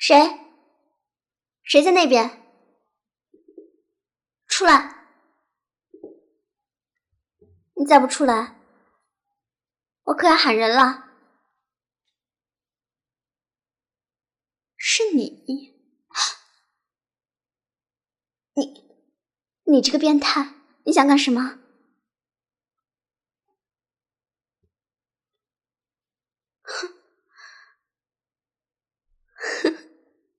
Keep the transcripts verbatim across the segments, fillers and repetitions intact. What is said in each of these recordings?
谁？谁在那边？出来！你再不出来，我可要喊人了。是你，你，你这个变态，你想干什么？哼，哼，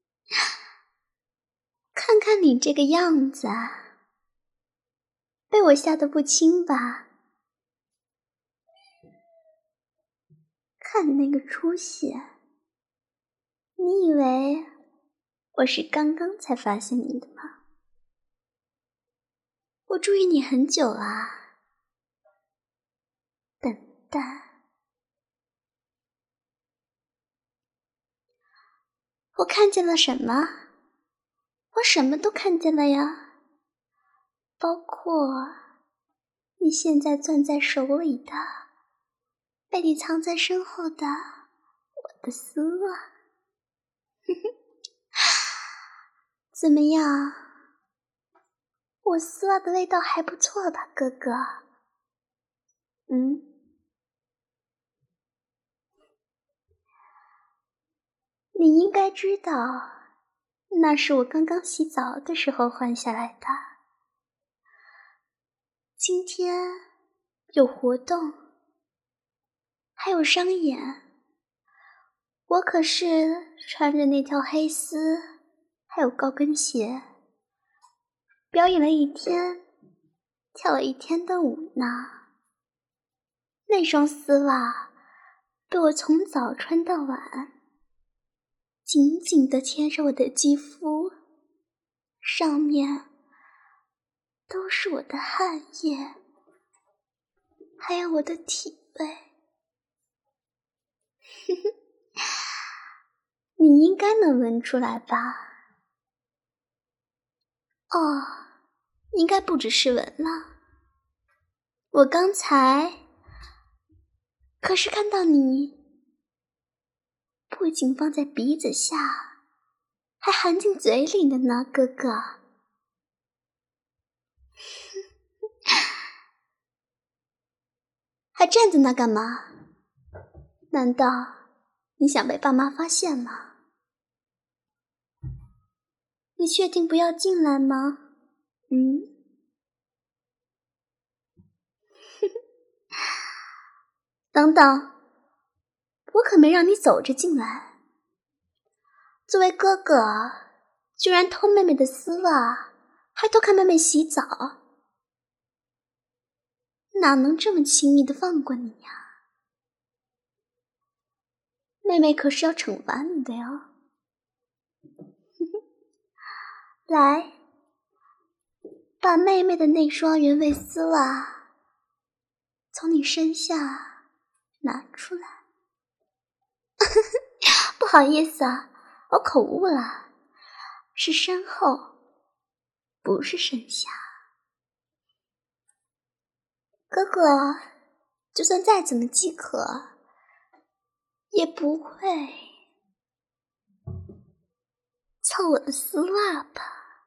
看看你这个样子啊，被我吓得不轻吧？看你那个出息，你以为我是刚刚才发现你的吗？我注意你很久啦，笨蛋！我看见了什么？我什么都看见了呀，包括你现在攥在手里的，被你藏在身后的我的丝袜。怎么样？我丝袜的味道还不错吧，哥哥？嗯？你应该知道，那是我刚刚洗澡的时候换下来的。今天有活动，还有商演，我可是穿着那条黑丝，还有高跟鞋，表演了一天，跳了一天的舞呢。那双丝袜被我从早穿到晚，紧紧地贴着我的肌肤，上面都是我的汗液，还有我的体味。你应该能闻出来吧？哦，应该不只是闻了。我刚才可是看到你不仅放在鼻子下，还含进嘴里的呢，哥哥。还站在那干嘛？难道你想被爸妈发现吗？你确定不要进来吗？嗯？等等，我可没让你走着进来。作为哥哥，居然偷妹妹的丝袜，还偷看妹妹洗澡，哪能这么轻易的放过你呀？妹妹可是要惩罚你的哟。来，把妹妹的那双原味丝袜从你身下拿出来。不好意思啊，我口误了，是身后，不是身下。哥哥，就算再怎么饥渴，也不会蹭我的丝袜吧？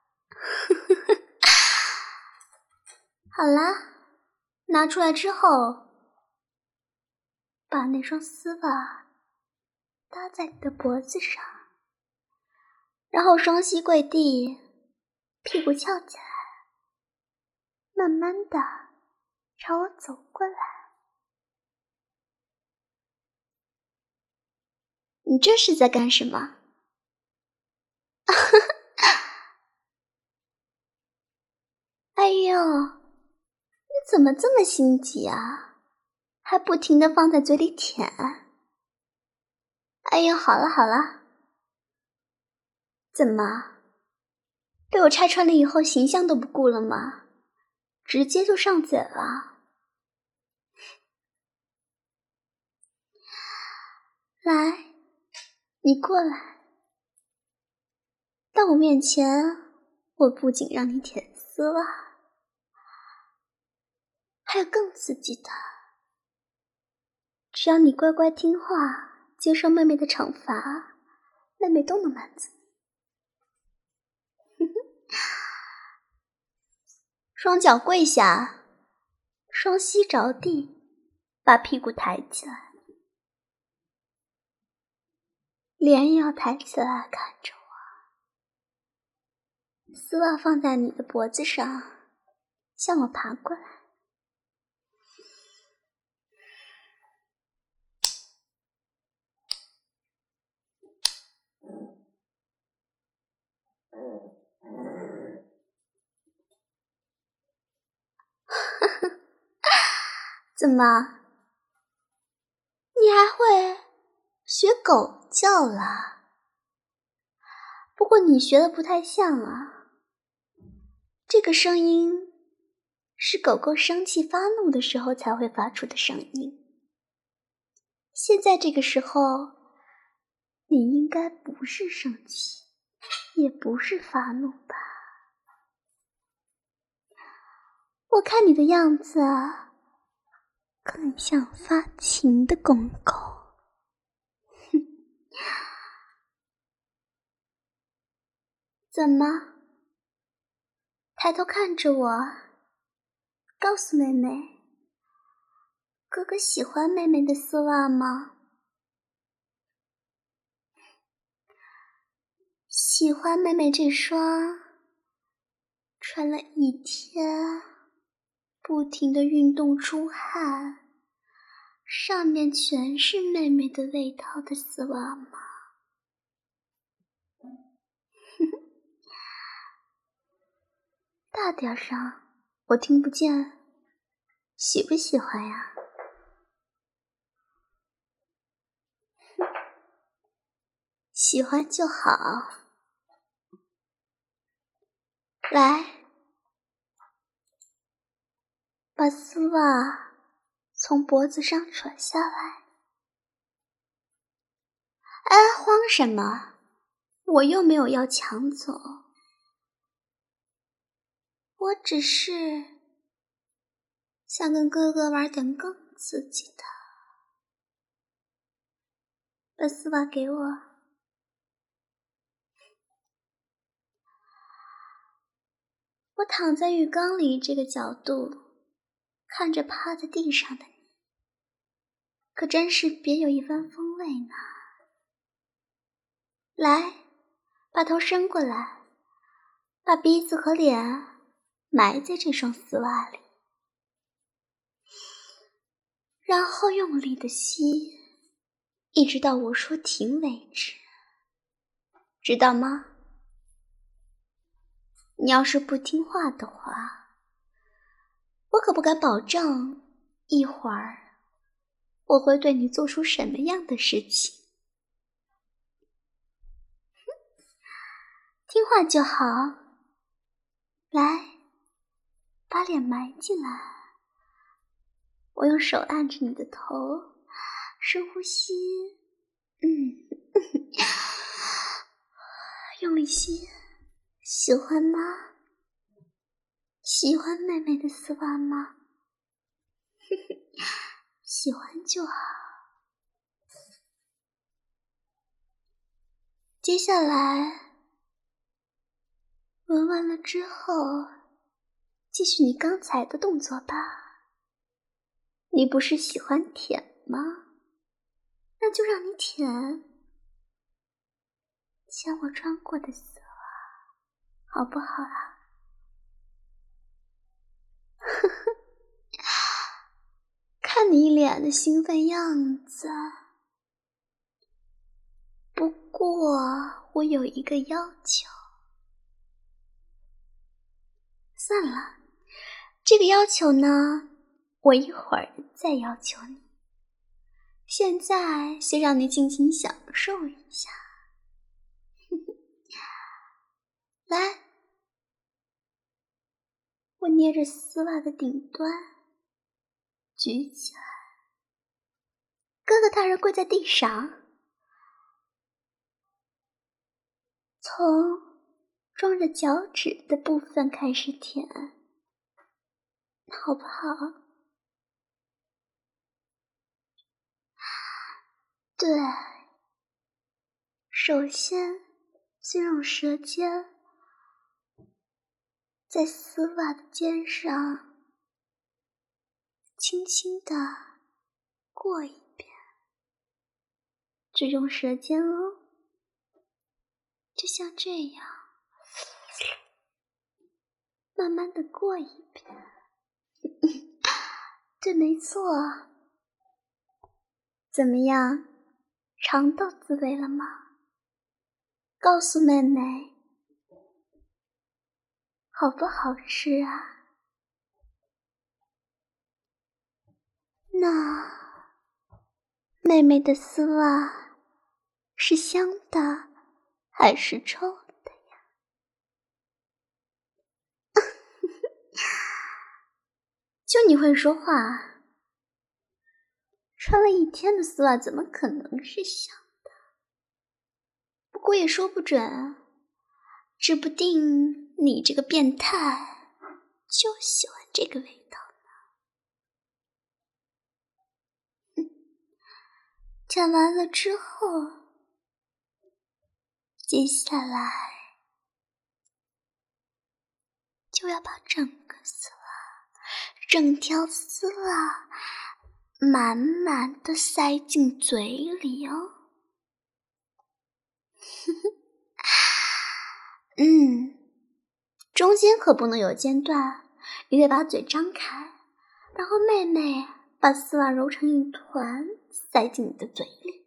好啦，拿出来之后，把那双丝袜搭在你的脖子上，然后双膝跪地，屁股翘起来，慢慢的朝我走过来。你这是在干什么？哎呦，你怎么这么心急啊？还不停地放在嘴里舔。哎呦，好了好了，怎么被我拆穿了以后形象都不顾了吗？直接就上嘴了。来，你过来，到我面前，我不仅让你舔丝袜，还有更刺激的。只要你乖乖听话，接受妹妹的惩罚， 妹妹都能满足。双脚跪下，双膝着地，把屁股抬起来，脸也要抬起来看着我。丝袜放在你的脖子上，向我爬过来。怎么？你还会学狗叫啦？不过你学的不太像啊。这个声音是狗狗生气发怒的时候才会发出的声音。现在这个时候，你应该不是生气，也不是发怒吧？我看你的样子啊，更像发情的公狗。哼，怎么？抬头看着我，告诉妹妹，哥哥喜欢妹妹的丝袜吗？喜欢妹妹这双穿了一天不停地运动出汗，上面全是妹妹的味道的丝袜吗？大点声，我听不见。喜不喜欢呀？喜欢就好。来，把丝袜从脖子上扯下来。哎，慌什么？我又没有要抢走，我只是想跟哥哥玩点更刺激的。把丝袜给我。我躺在浴缸里这个角度，看着趴在地上的你，可真是别有一番风味呢。来，把头伸过来，把鼻子和脸埋在这双丝袜里，然后用力的吸，一直到我说停为止，知道吗？你要是不听话的话，我可不敢保证一会儿我会对你做出什么样的事情。听话就好。来，把脸埋进来，我用手按着你的头，深呼吸，嗯，用力吸。喜欢吗？喜欢妹妹的丝袜吗？喜欢就好。接下来闻完了之后，继续你刚才的动作吧。你不是喜欢舔吗？那就让你舔，舔我穿过的丝袜，好不好啊？呵呵，看你一脸的兴奋样子。不过我有一个要求。算了，这个要求呢，我一会儿再要求你。现在先让你尽情享受一下。来，我捏着丝袜的顶端，举起来。哥哥大人跪在地上，从装着脚趾的部分开始舔，好不好？对， 首先，先用舌尖在丝袜的尖上轻轻地过一遍，只用舌尖哦，就像这样，慢慢地过一遍。对，没错。怎么样，尝到滋味了吗？告诉妹妹，好不好吃啊？那妹妹的丝袜是香的还是臭的呀？就你会说话，穿了一天的丝袜怎么可能是香的？不过也说不准啊，指不定你这个变态就喜欢这个味道呢。讲完了之后，接下来就要把整个丝袜，整条丝袜满满的塞进嘴里哦。嗯，中间可不能有间断，你得把嘴张开，然后妹妹把丝袜揉成一团，塞进你的嘴里。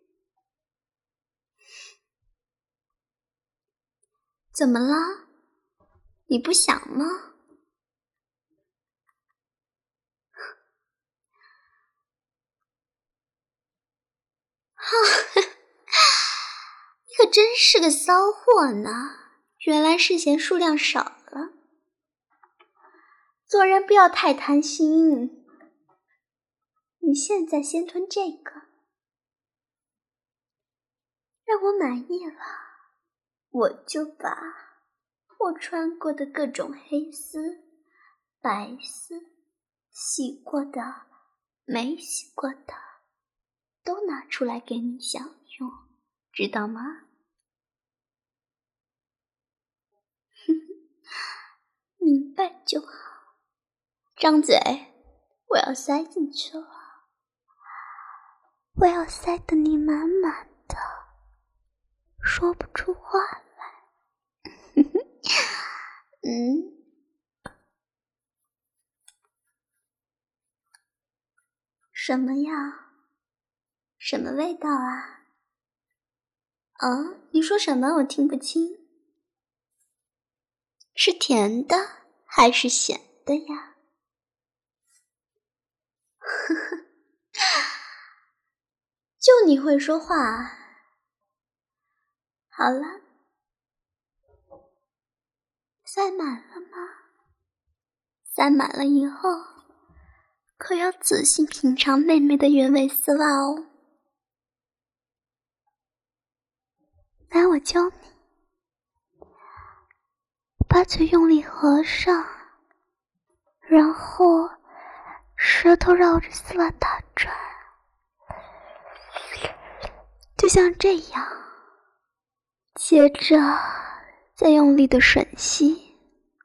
怎么了？你不想吗？你可真是个骚货呢，原来是嫌数量少了。做人不要太贪心，你现在先吞这个，让我满意了，我就把我穿过的各种黑丝、白丝、洗过的、没洗过的都拿出来给你享用，知道吗？明白就好。张嘴，我要塞进去了，我要塞得你满满的，说不出话来。嗯，什么呀？什么味道啊？啊，你说什么？我听不清。是甜的还是咸的呀？呵呵，就你会说话。好了，塞满了吗？塞满了以后，可要仔细品尝妹妹的原味丝袜哦。来，我教你，把嘴用力合上，然后舌头绕着丝袜打转，就像这样，接着再用力的吮吸。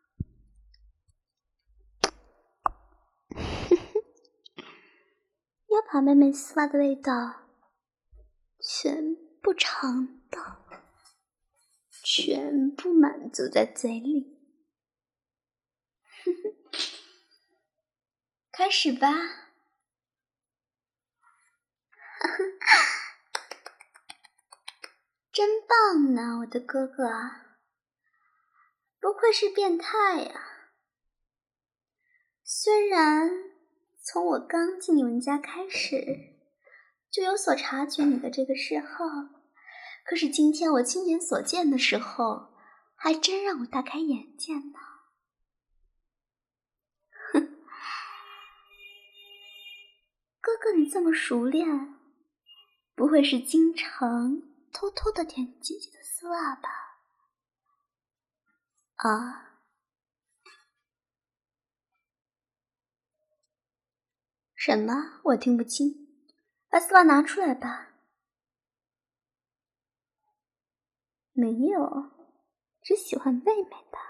要把妹妹丝袜的味道全部尝到，全部满足在嘴里。开始吧。真棒呢，我的哥哥啊，不愧是变态呀！虽然从我刚进你们家开始就有所察觉你的这个嗜好，可是今天我亲眼所见的时候，还真让我大开眼界呢。哼，哥哥你这么熟练，不会是经常偷偷的舔姐姐的丝袜吧？啊？什么？我听不清。把丝袜拿出来吧。 没有，只喜欢妹妹的。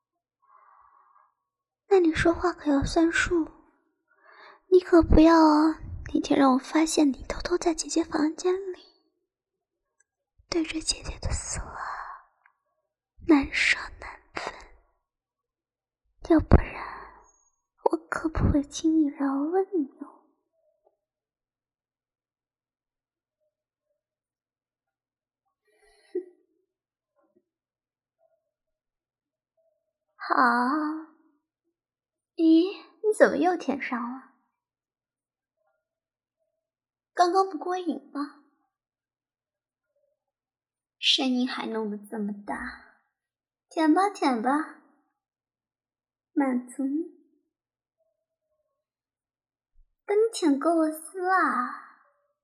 那你说话可要算数，你可不要那天让我发现你偷偷在姐姐房间里对着姐姐的丝袜难舍难分，要不然我可不会轻易饶了你哦。好，咦，你怎么又舔上了？刚刚不过瘾吗？声音还弄得这么大，舔吧舔吧，满足你。等你舔够了丝袜，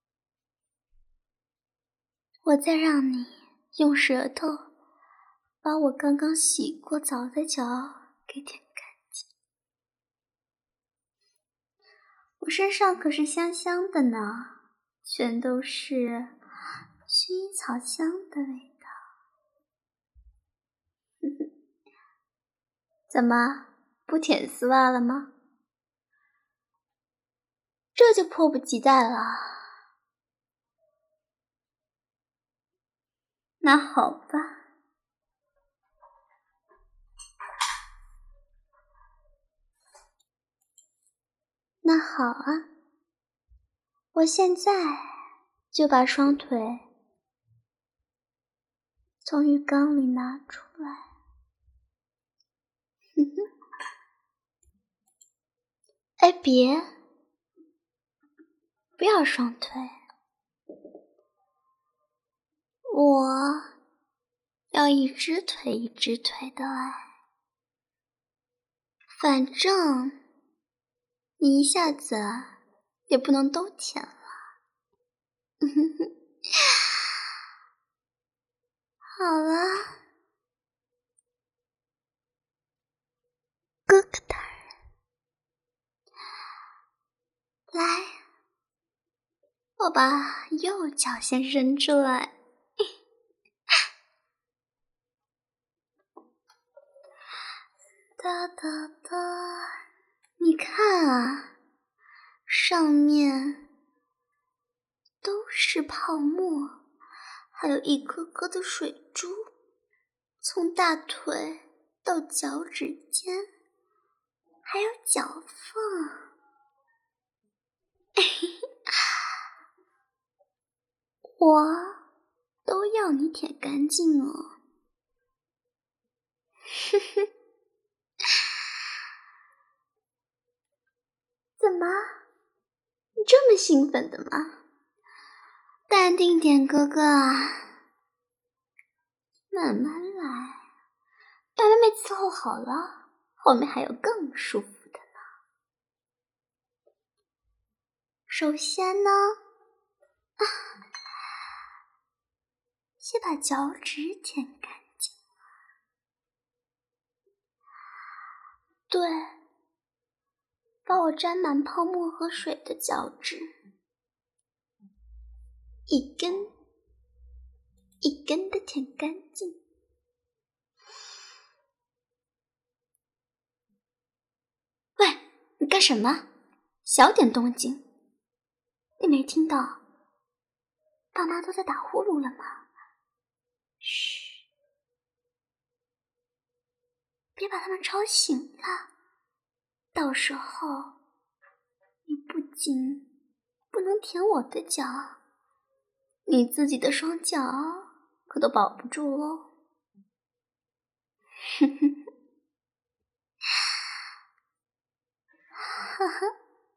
我再让你用舌头把我刚刚洗过澡的脚给舔干净。我身上可是香香的呢，全都是薰衣草香的味道。怎么，不舔丝袜了吗？这就迫不及待了。那好吧，那好啊，我现在就把双腿从浴缸里拿出来。哼哼，哎，别，不要双腿，我要一只腿一只腿的来，反正你一下子也不能都舔了。好了，哥哥大人，来，我把右脚先伸出来。哒哒哒，你看啊，上面都是泡沫，还有一颗颗的水珠，从大腿到脚趾尖，还有脚缝。我都要你舔干净哦。呵呵，怎么，你这么兴奋的吗？淡定点，哥哥啊，慢慢来，把妹妹伺候好了，后面还有更舒服的呢。首先呢，啊，先把脚趾舔干净。对，把我沾满泡沫和水的脚趾，一根一根的舔干净。喂，你干什么？小点动静！你没听到爸妈都在打呼噜了吗？嘘，别把他们吵醒了，到时候你不仅不能舔我的脚，你自己的双脚可都保不住喽。哼哼，哈哈，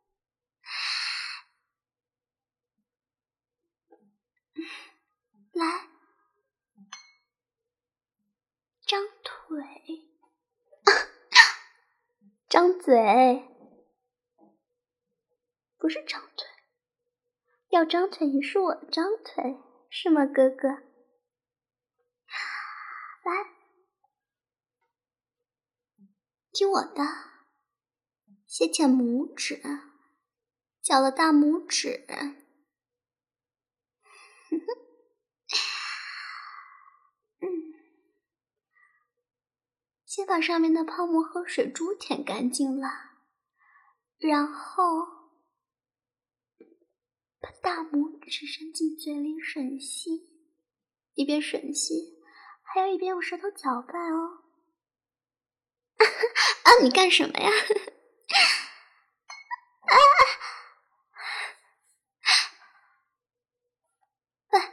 来，张腿，张嘴，不是张腿，要张腿也是我张腿，是吗，哥哥？来，听我的，先舔拇指，脚的大拇指。嗯， 先把上面的泡沫和水珠舔干净了，然后把大拇指伸进嘴里吮吸，一边吮吸还要一边用舌头搅拌哦。啊，你干什么呀？啊！喂！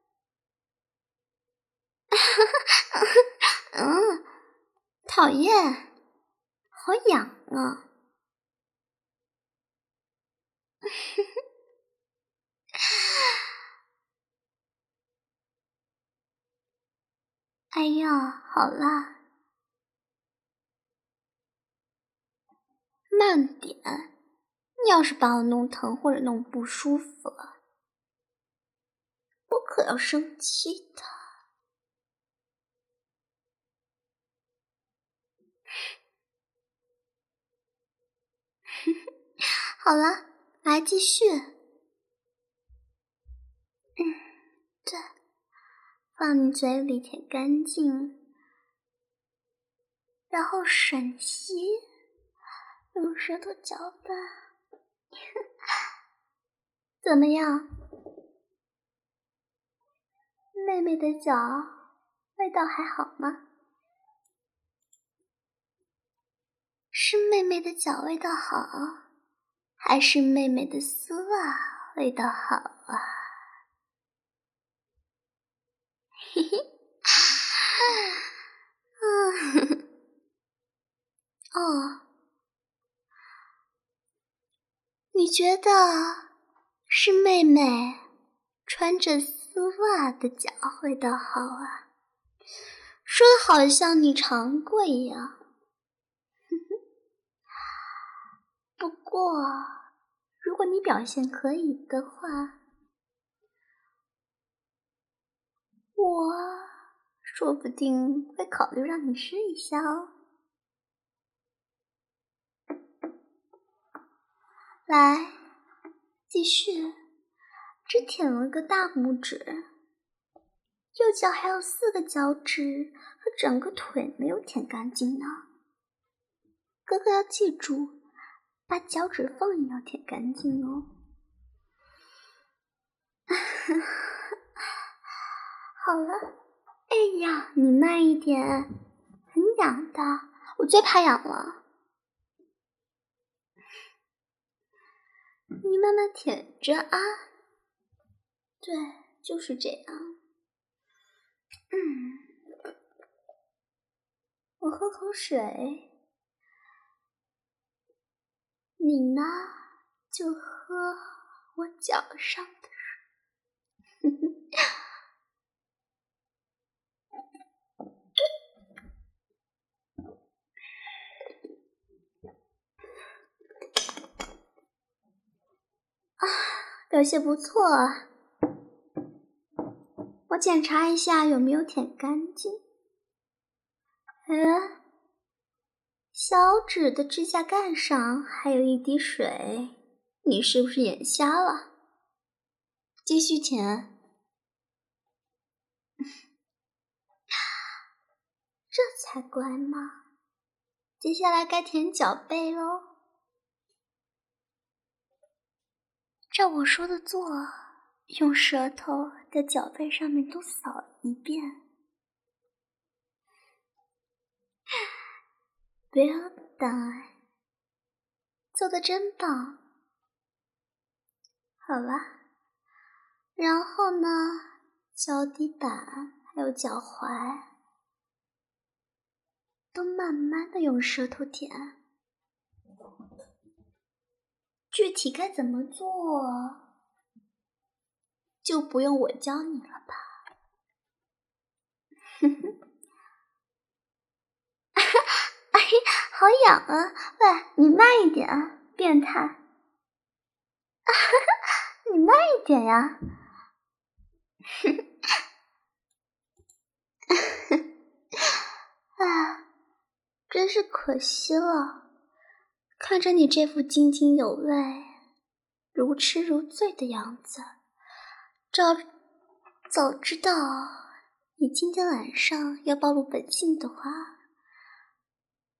嗯，讨厌，好痒啊！哎呀，好啦，慢点，你要是把我弄疼或者弄不舒服了，我可要生气的。好了，来继续。嗯，对，放你嘴里舔干净，然后吮吸，用舌头搅拌。怎么样？妹妹的脚味道还好吗？是妹妹的脚味道好，还是妹妹的丝袜味道好啊？嘿嘿，嗯，哦，你觉得是妹妹穿着丝袜的脚味道好啊？说的好像你尝过一样。不过，如果你表现可以的话，我说不定会考虑让你试一下哦。来，继续，只舔了个大拇指，右脚还有四个脚趾和整个腿没有舔干净呢。哥哥要记住，把脚趾缝也要舔干净哦。好了，哎呀，你慢一点，很痒的，我最怕痒了。你慢慢舔着啊。对，就是这样。嗯，我喝口水，你呢就喝我脚上的水。啊，表现不错啊。我检查一下有没有舔干净。嗯，小指的指甲盖上还有一滴水，你是不是眼瞎了？继续舔。这才乖嘛。接下来该舔脚背喽。照我说的做，用舌头在脚背上面都扫一遍。不要等，做得真棒。好了，然后呢，脚底板还有脚踝都慢慢的用舌头舔。具体该怎么做，就不用我教你了吧。哼哼。哎，好痒啊！喂，你慢一点啊，变态！你慢一点呀！啊，真是可惜了，看着你这副津津有味、如痴如醉的样子，早早知道你今天晚上要暴露本性的话，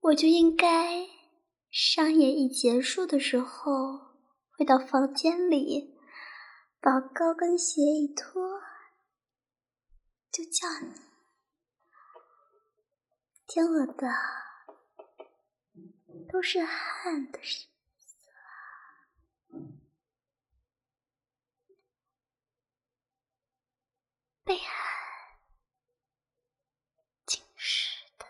我就应该商演一结束的时候，回到房间里，把高跟鞋一脱，就叫你听我的都是汗的声音，被汗浸湿的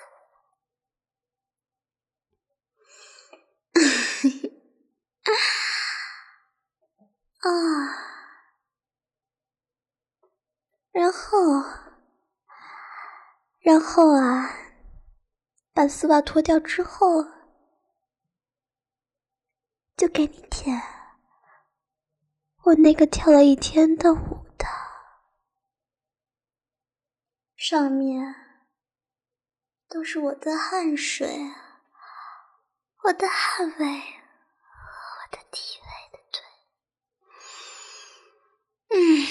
丝啊，然后然后啊，把丝袜脱掉之后，就给你舔我那个跳了一天的舞的，上面都是我的汗水，我的汗味，我的体味的腿。嗯，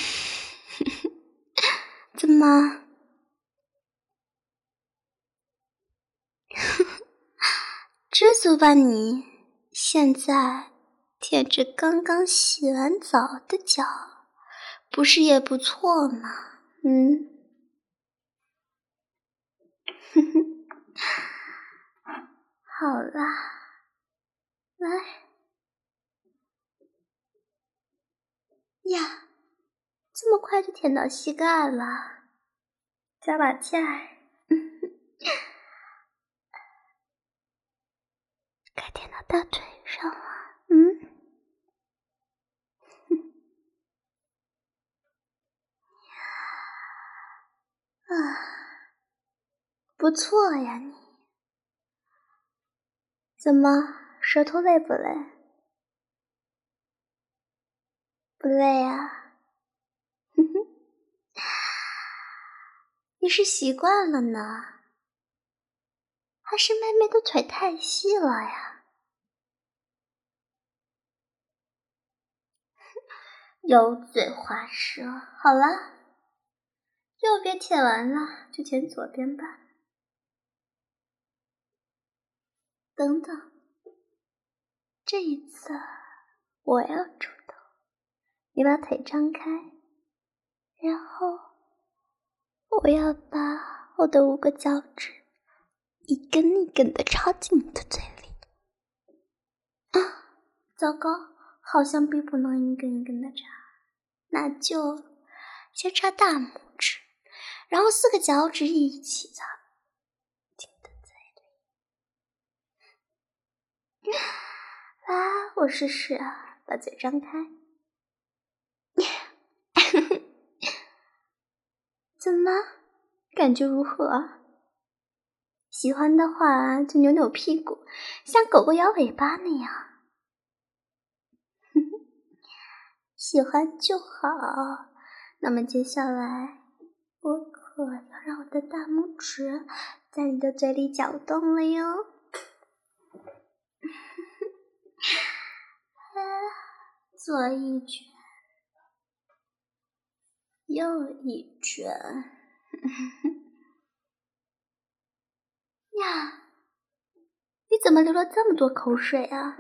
怎么？知足吧你，现在舔着刚刚洗完澡的脚，不是也不错吗？嗯。好啦，来呀，这么快就舔到膝盖了，加把劲儿。该舔到大腿上了。嗯，啊，不错呀你。怎么，舌头累不累？不累啊。哼哼，你是习惯了呢，还是妹妹的腿太细了呀？油嘴滑舌。好了，右边舔完了，就舔左边吧。等等，这一次我要主动。你把腿张开，然后我要把我的五个脚趾一根一根的插进你的嘴里。啊，糟糕，好像并不能一根一根的插，那就先插大拇指，然后四个脚趾一起插进你的嘴里。来，我试试啊，把嘴张开。怎么，感觉如何？喜欢的话就扭扭屁股，像狗狗摇尾巴那样。喜欢就好。那么接下来，我可要让我的大拇指在你的嘴里搅动了哟。左一卷，右一卷。呀，你怎么流了这么多口水啊？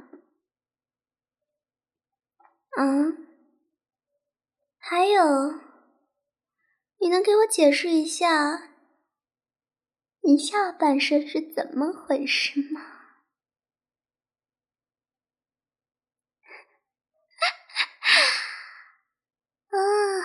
嗯，还有，你能给我解释一下你下半身是怎么回事吗？啊，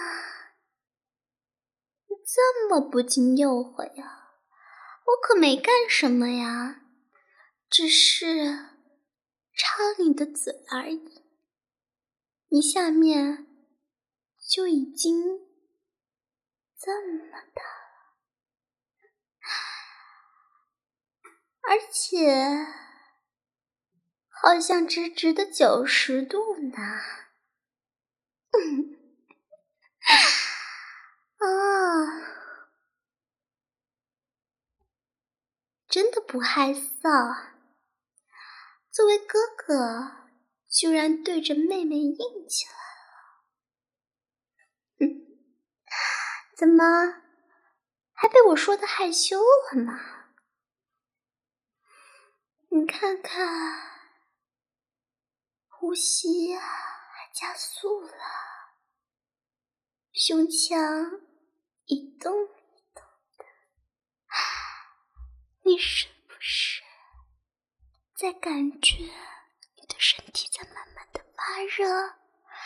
你这么不禁诱惑呀？我可没干什么呀，只是插你的嘴而已，你下面就已经这么大了，而且好像直直的九十度呢。嗯，啊，真的不害臊。作为哥哥，居然对着妹妹硬起来了。嗯，怎么还被我说的害羞了吗？ 你看看，呼吸啊还加速了，胸腔一动一动的，你是不是在感觉你的身体在慢慢的发热？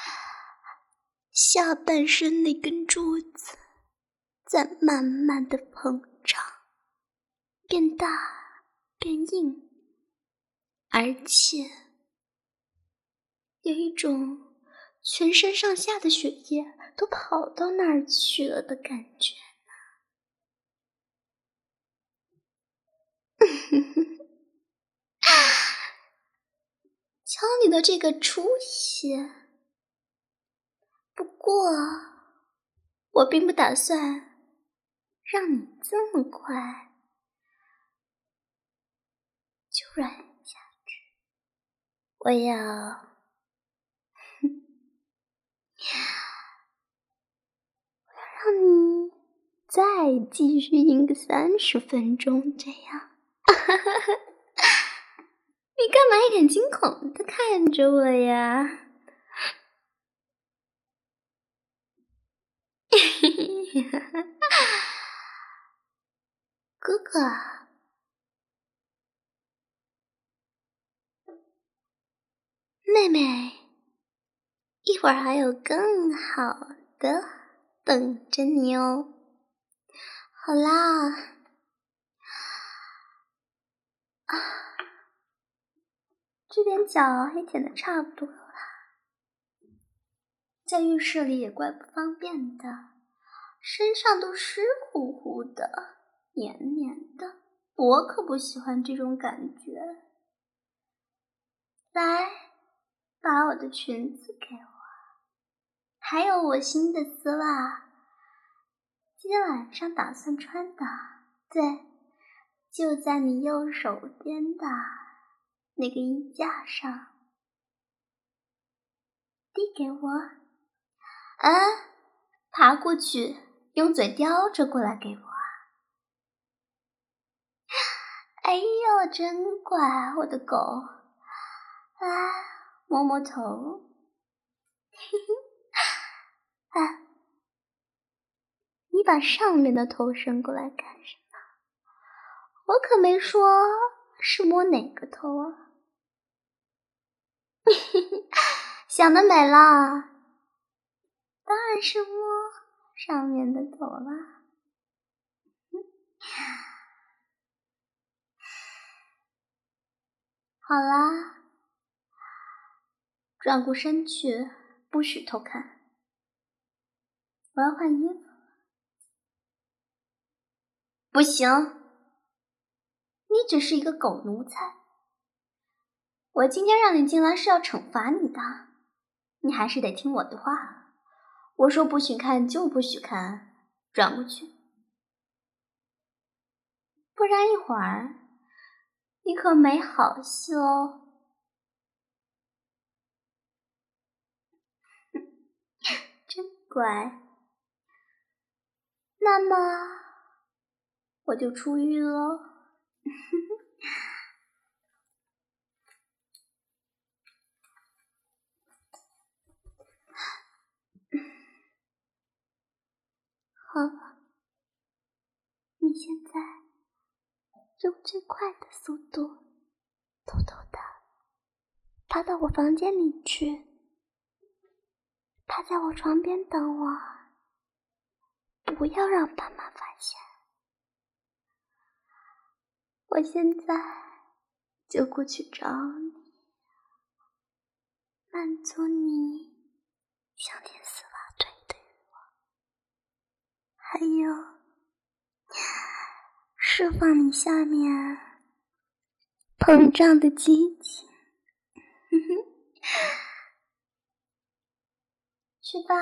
下半身那根柱子在慢慢的膨胀，变大变硬，而且有一种全身上下的血液都跑到那儿去了的感觉呢。瞧你的这个出息，不过我并不打算让你这么快就软下去，我要我要让你再继续硬个三十分钟这样。你干嘛一脸惊恐地看着我呀？哥哥，妹妹，一会儿还有更好的等着你哦。好啦，啊，这边脚也舔的差不多了，在浴室里也怪不方便的，身上都湿乎乎的，黏黏的，我可不喜欢这种感觉。来，把我的裙子给我，还有我新的丝袜，今天晚上打算穿的，对，就在你右手边的那个衣架上，递给我。啊，爬过去，用嘴叼着过来给我。哎呦，真乖，我的狗，来摸摸头。嘿嘿，啊，你把上面的头伸过来干什么？我可没说是摸哪个头啊。想得美啦，当然是摸上面的头啦。好啦，转过身去，不许偷看。我要换衣服。不行，你只是一个狗奴才。我今天让你进来是要惩罚你的，你还是得听我的话。我说不许看就不许看，转过去。不然一会儿你可没好戏哦。真乖。那么我就出狱喽。好了，你现在用最快的速度偷偷的爬到我房间里去，趴在我床边等我，不要让爸妈发现。我现在就过去找你，满足你想舔丝袜腿的欲望，还有释放你下面膨胀的激情。去吧。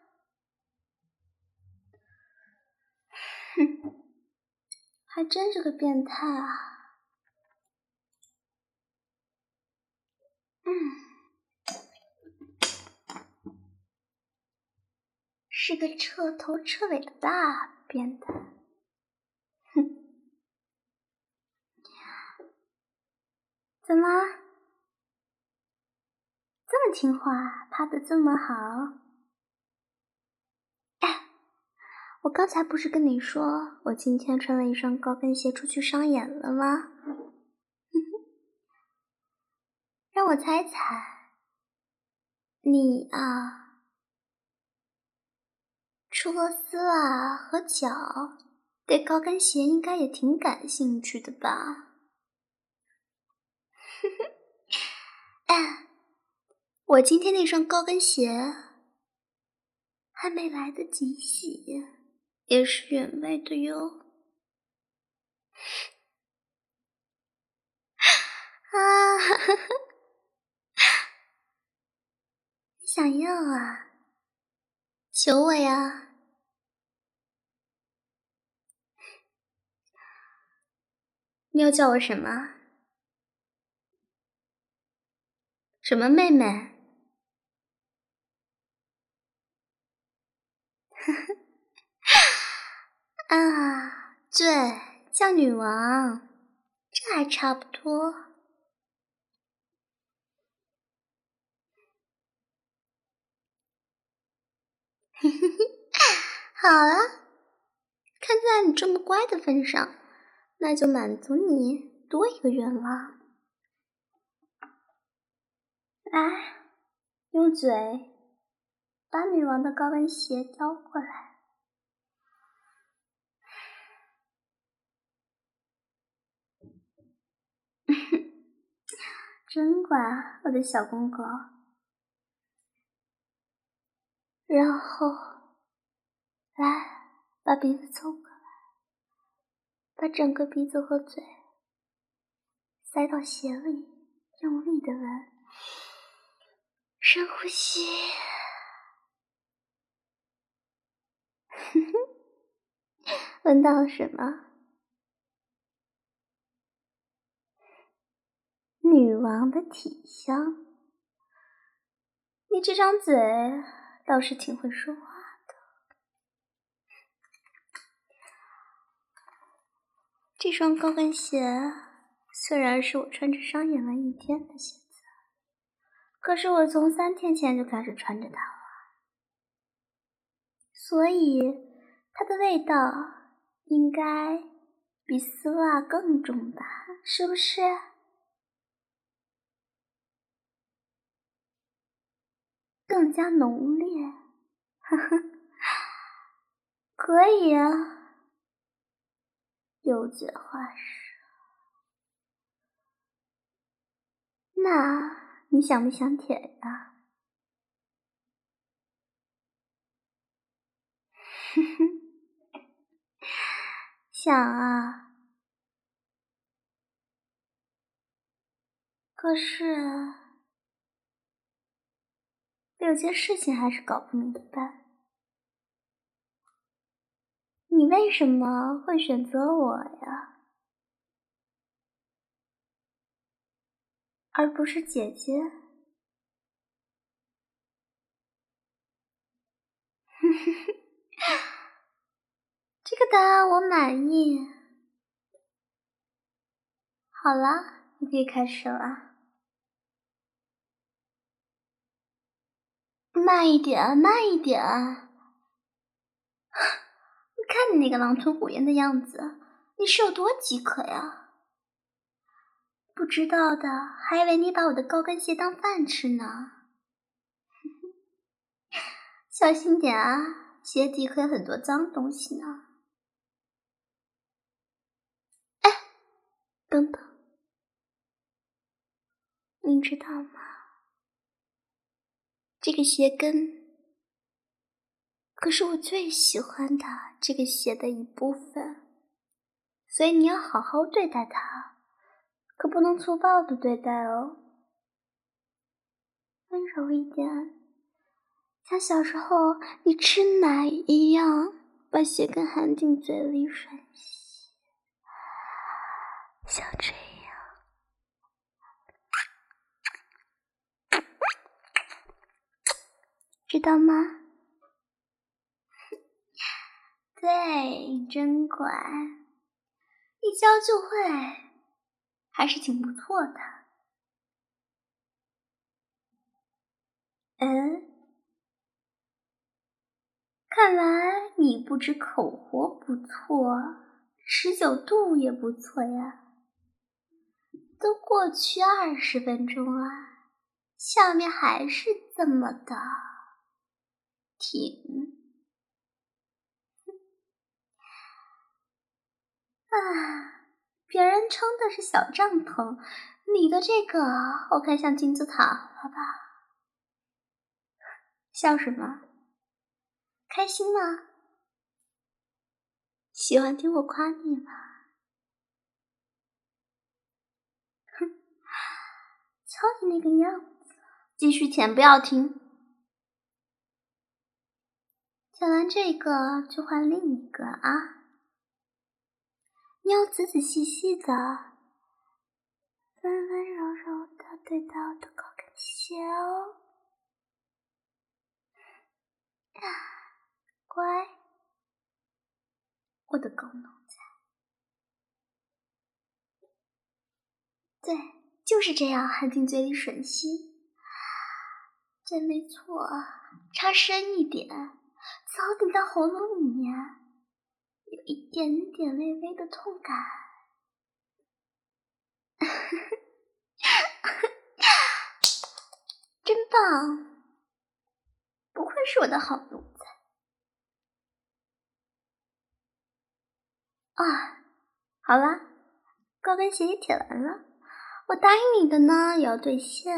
哼，还真是个变态啊。嗯，是个彻头彻尾的大变态。哼， 怎么这么听话，爬得这么好？哎，我刚才不是跟你说，我今天穿了一双高跟鞋出去商演了吗？让我猜猜，你啊，除了丝袜和脚，对高跟鞋应该也挺感兴趣的吧？哎，我今天那双高跟鞋还没来得及洗，也是原味的哟。啊，你想要啊？求我呀！你要叫我什么？什么妹妹？啊，对，叫女王，这还差不多。嘿嘿嘿，好了，看在你这么乖的份上，那就满足你多一个愿望。来，用嘴把女王的高跟鞋叼过来。真乖，我的小公狗。然后，来，把鼻子凑过来，把整个鼻子和嘴塞到鞋里，用力的闻，深呼吸。闻到了什么？女王的体香。你这张嘴倒是挺会说话的。这双高跟鞋虽然是我穿着商演了一天的鞋子，可是我从三天前就开始穿着它了，所以它的味道应该比丝袜更重吧，是不是？更加浓烈，呵呵，可以啊，油嘴滑舌。那你想不想舔呀？哼哼，想啊。可是有件事情还是搞不明白，你为什么会选择我呀，而不是姐姐？这个答案我满意。好了，你可以开始了。慢一点，慢一点。看你那个狼吞虎咽的样子，你是有多饥渴呀？不知道的还以为你把我的高跟鞋当饭吃呢。小心点啊，鞋底可有很多脏东西呢。哎，等等，你知道吗？这个鞋跟可是我最喜欢的这个鞋的一部分，所以你要好好对待它，可不能粗暴的对待哦。温柔一点，像小时候你吃奶一样，把鞋跟含进嘴里吮吸，像这样。知道吗？对，真乖，一教就会，还是挺不错的。 嗯，看来你不止口活不错，持久度也不错呀。都过去二十分钟了，下面还是这么的挺。啊，别人撑的是小帐篷，你的这个我看像金字塔了吧？笑什么？开心吗？喜欢听我夸你吗？哼，瞧你那个样子，继续舔不要停。舔完这个就换另一个啊！你要仔仔细细的，温温柔柔的对待我的高跟鞋哦。啊，乖，我的狗奴才。对，就是这样含进嘴里吮吸。对，没错，插深一点，早顶到喉咙里面，有一点点微微的痛感。真棒，不愧是我的好奴才啊！好啦，高跟鞋也舔完了，我答应你的呢也要兑现。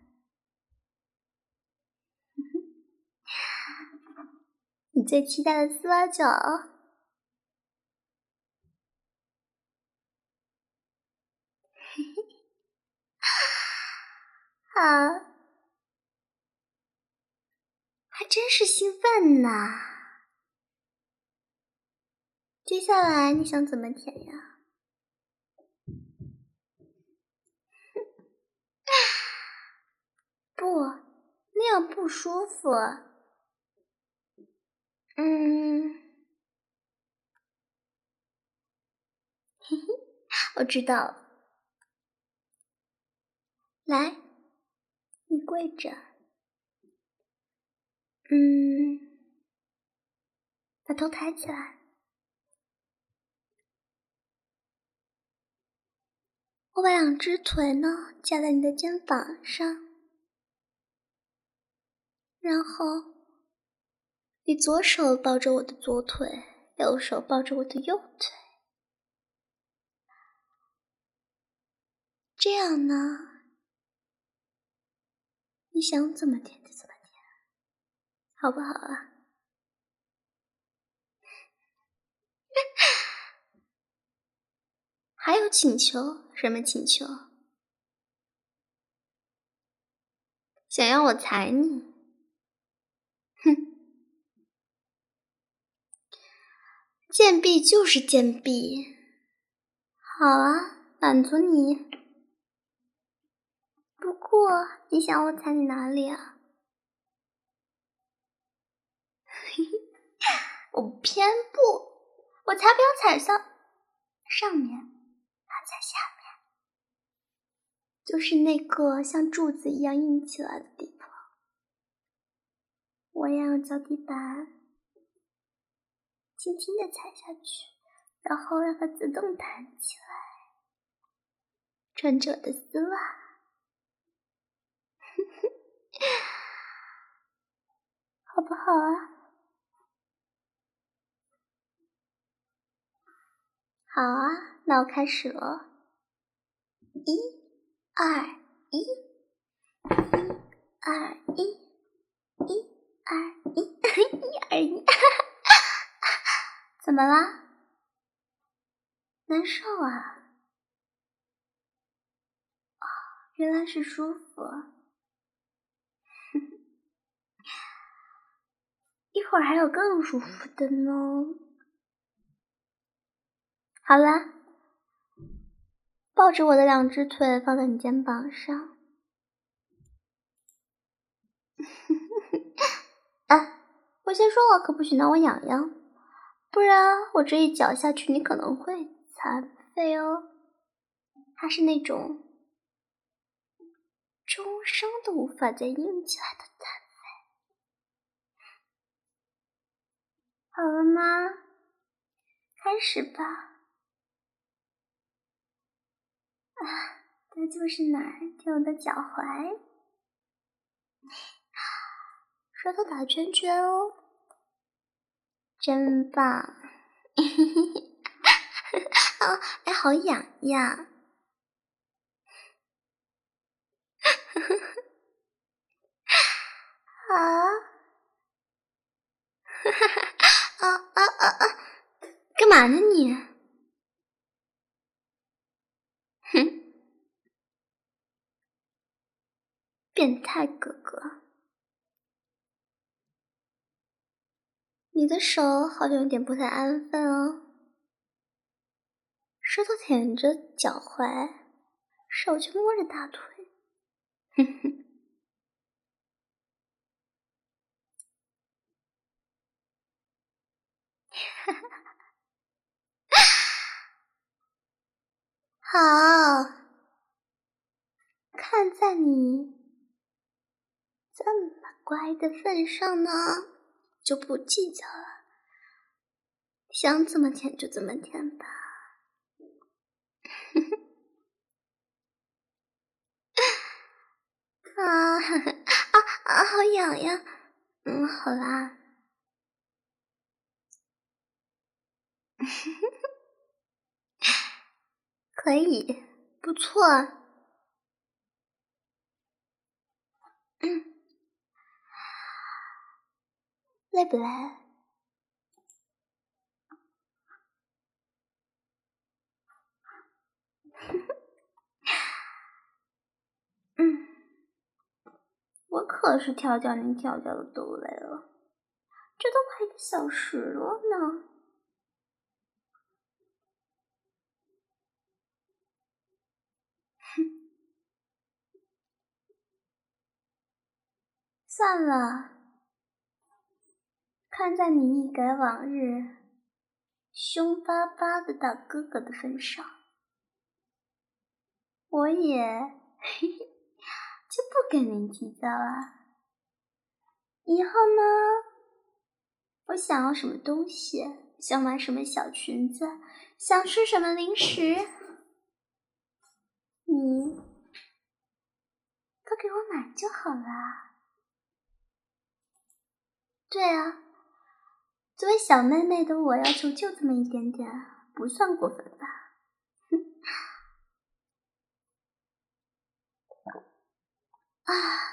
你最期待的丝袜脚，好，还真是兴奋呢。接下来你想怎么舔呀？不，那样不舒服。嗯，嘿嘿，我知道了。来，你跪着。嗯，把头抬起来。我把两只腿呢架在你的肩膀上，然后你左手抱着我的左腿，右手抱着我的右腿。这样呢，你想怎么舔就怎么舔，好不好啊？还有请求？什么请求？想要我踩你？哼，贱婢就是贱婢。好啊，满足你。不过，你想我踩你哪里啊？我偏不，我才不要踩上上面，还踩下面，就是那个像柱子一样硬起来的地方。我要用脚底板轻轻地踩下去，然后让它自动弹起来。穿着我的丝袜，好不好啊？好啊，那我开始了。一、二、一，一、二、一，一、二、一，一、二、一，怎么啦？难受啊？哦，原来是舒服。一会儿还有更舒服的呢。好啦，抱着我的两只腿放在你肩膀上。啊，我先说了，可不许拿我痒痒，不然我这一脚下去，你可能会残废哦。它是那种终生都无法再硬起来的残好了吗？开始吧。啊，它就是哪儿？贴我的脚踝，舌头打圈圈哦，真棒！啊，哎，好痒呀！啊，啊啊啊啊！干嘛呢你？哼，变态哥哥，你的手好像有点不太安分哦。舌头舔着脚踝，手却摸着大腿。哼哼。好，看在你这么乖的份上呢，就不计较了，想怎么舔就怎么舔吧。啊啊啊！好痒呀！嗯，好啦。可以，不错。嗯，累不累？嗯，我可是跳叫你跳叫的都累了，这都快一个小时了呢。哼，算了，看在你一改往日凶巴巴的大哥哥的份上，我也嘿嘿就不跟您计较了。以后呢，我想要什么东西，想买什么小裙子，想吃什么零食，你都给我买就好了。对啊，作为小妹妹的我要求就这么一点点，不算过分吧？哼啊！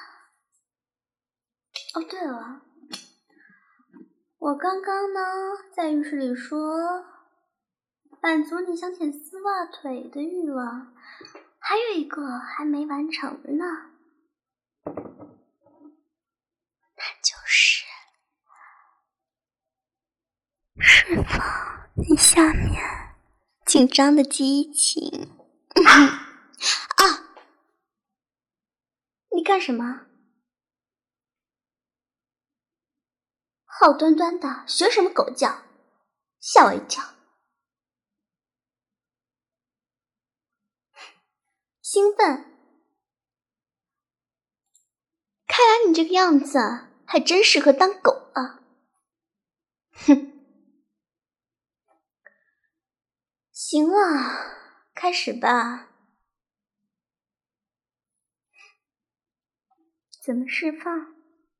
哦，对了，我刚刚呢在浴室里说，满足你想舔丝袜腿的欲望，还有一个还没完成呢，那就是释放你下面紧张的激情。啊！你干什么？好端端的学什么狗叫，吓我一跳。兴奋？看来你这个样子还真适合当狗啊！哼，行了，开始吧。怎么释放？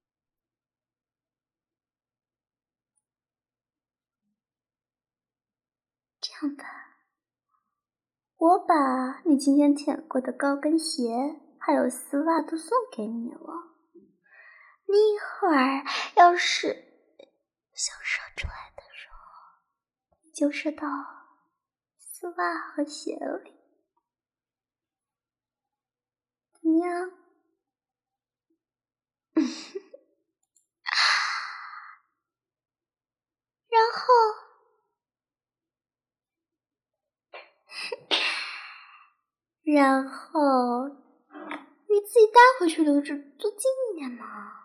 这样吧，我把你今天舔过的高跟鞋还有丝袜都送给你了。你一会儿要是想射出来的时候，你就射到丝袜和鞋里，怎么样？然后，然后你自己带回去留着做纪念嘛。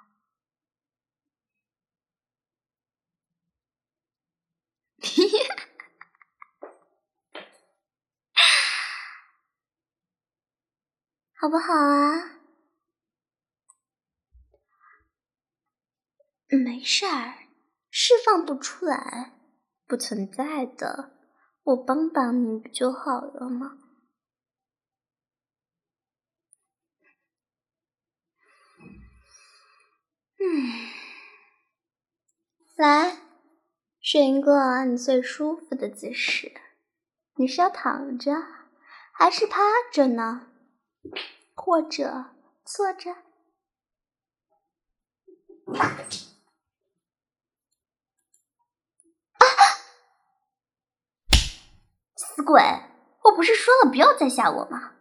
好不好啊？没事儿， 释放不出来，不存在的，我帮帮你不就好了吗？嗯，来，选一个你最舒服的姿势。你是要躺着，还是趴着呢？或者坐着？死鬼！我不是说了不要再吓我吗？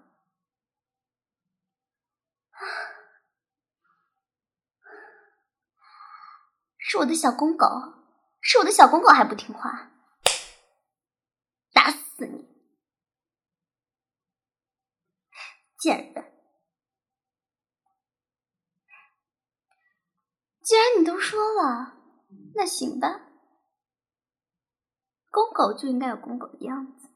是我的小公狗，是我的小公狗还不听话，打死你！贱人！既然你都说了，那行吧。公狗就应该有公狗的样子。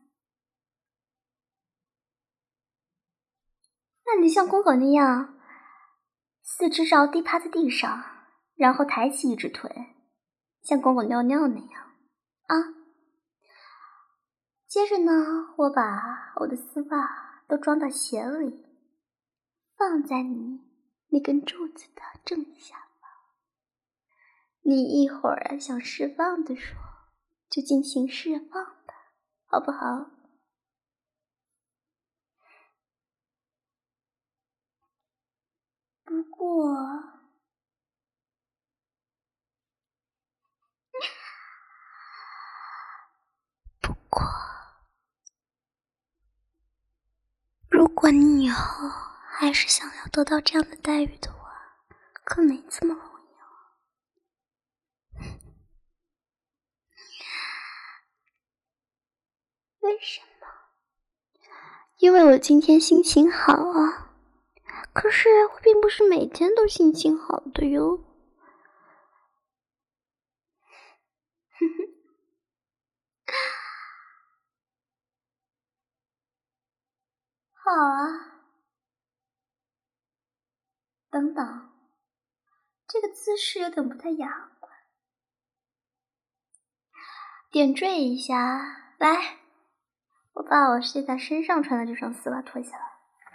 那你像公狗那样，四肢着地趴在地上，然后抬起一只腿，像公狗尿尿那样啊。接着呢，我把我的丝袜都装到鞋里，放在你那根柱子的正下方。你一会儿想释放的时候，就进行释放吧，好不好？不过，不过，如果你以后还是想要得到这样的待遇的话，可没这么容易哦。为什么？因为我今天心情好啊。可是我并不是每天都心情好的哟。哼哼。好啊。等等，这个姿势有点不太雅观。点缀一下，来，我把我现在身上穿的这双丝袜脱下来。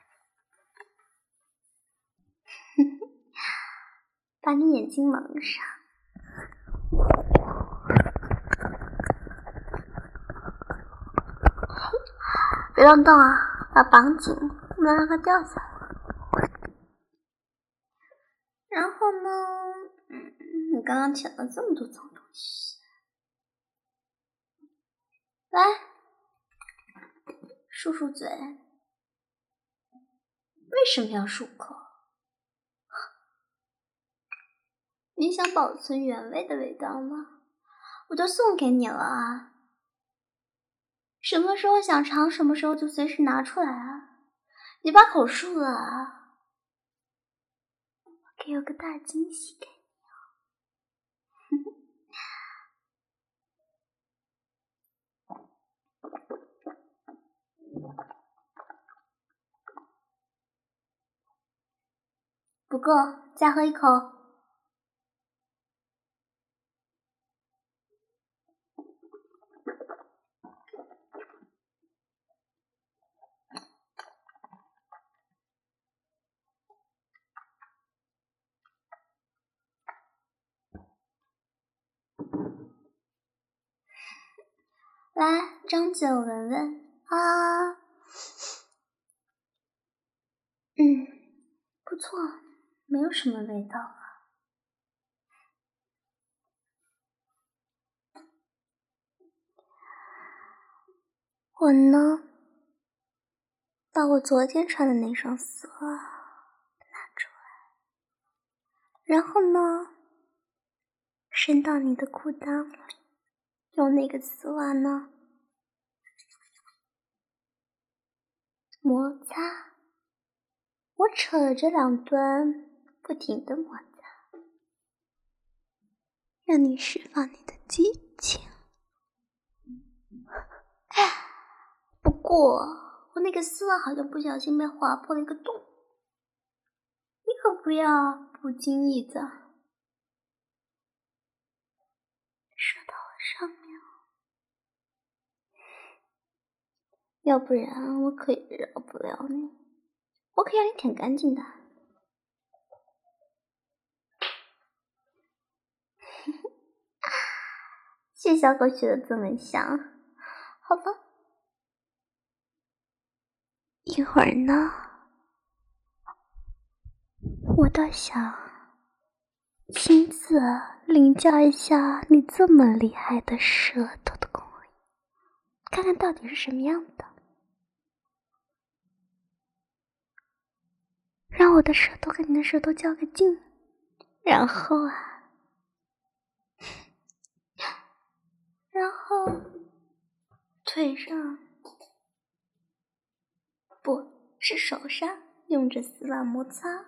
把你眼睛蒙上。别乱动啊，把绑紧，不能让它掉下来。然后呢，嗯，你刚刚舔了这么多脏东西，来，漱漱嘴。为什么要漱口？你想保存原味的味道吗？我都送给你了啊！什么时候想尝，什么时候就随时拿出来啊！你把口漱了啊！我可有个大惊喜给你哦！不够，再喝一口。来，张嘴我闻闻啊，嗯，不错，没有什么味道啊。我呢，把我昨天穿的那双丝袜拿出来，然后呢，伸到你的裤裆里，用那个丝袜呢摩擦，我扯着两端，不停地摩擦，让你释放你的激情。不过，我那个丝袜好像不小心被划破了一个洞，你可不要不经意的要不然我可以饶不了你，我可以让你舔干净的。谢小狗学的这么像，好吧。一会儿呢，我倒想亲自领教一下你这么厉害的舌头的功力，看看到底是什么样的。让我的舌头和你的舌头较个劲，然后啊，然后腿上，不是手上，用着丝袜摩擦。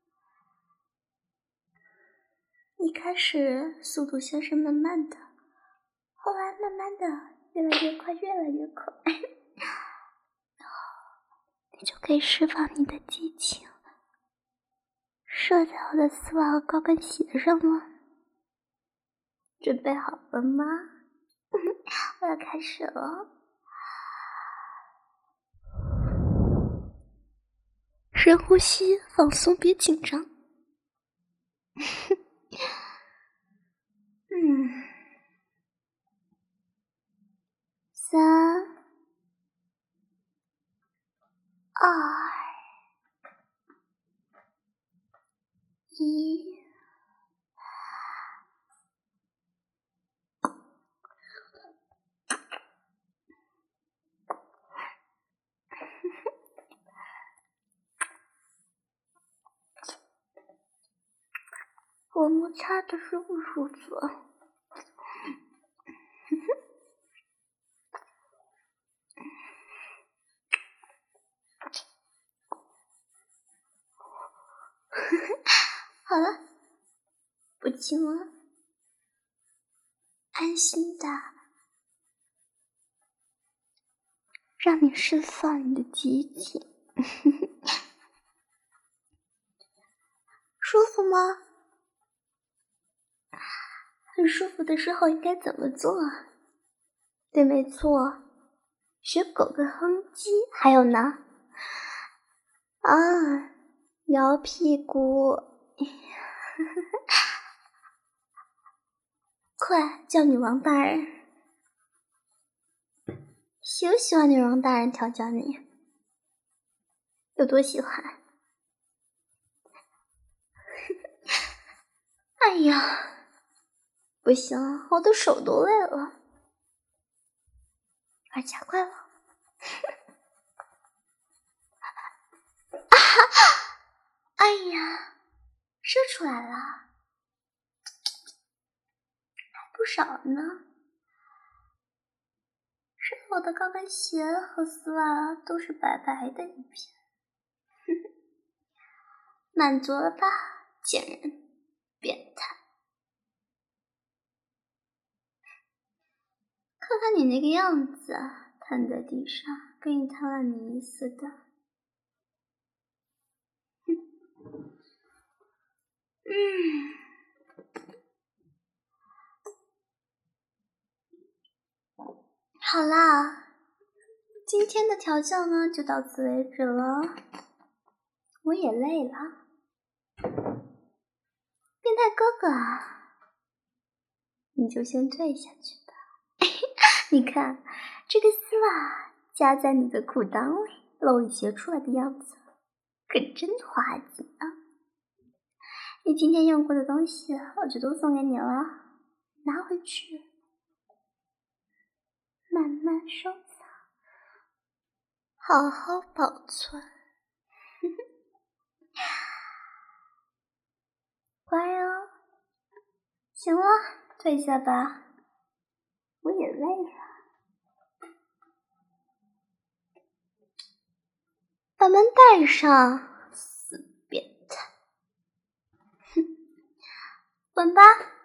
一开始速度先是慢慢的，后来慢慢的越来越快，越来越快，然后你就可以释放你的激情，射在我的丝袜和高跟鞋上了。准备好了吗？我要开始了。深呼吸，放松，别紧张。嗯，三、二、一。我摩擦的舒不舒服？好了，不亲了，安心的，让你释放你的激情。舒服吗？很舒服的时候应该怎么做？对，没错，学狗的哼唧。还有呢？啊，摇屁股。快叫女王大人！喜不喜欢女王大人调教你？有多喜欢？哎呀，不行，我的手都累了，快加快了！啊哈！哎呀，射出来了，还不少呢。是我的高跟鞋和丝袜都是白白的一片。满足了吧，贱人，变态！看看你那个样子，瘫在地上，跟一滩烂泥似的。嗯，好啦，今天的调教呢就到此为止了。我也累了。变态哥哥啊，你就先退下去吧。你看这个丝袜夹在你的裤裆里，露一截出来的样子，可真滑稽啊！你今天用过的东西，我就都送给你了，拿回去，慢慢收藏，好好保存。乖哦，行了，退下吧，我也累了。把门带上，死变态！哼，滚吧。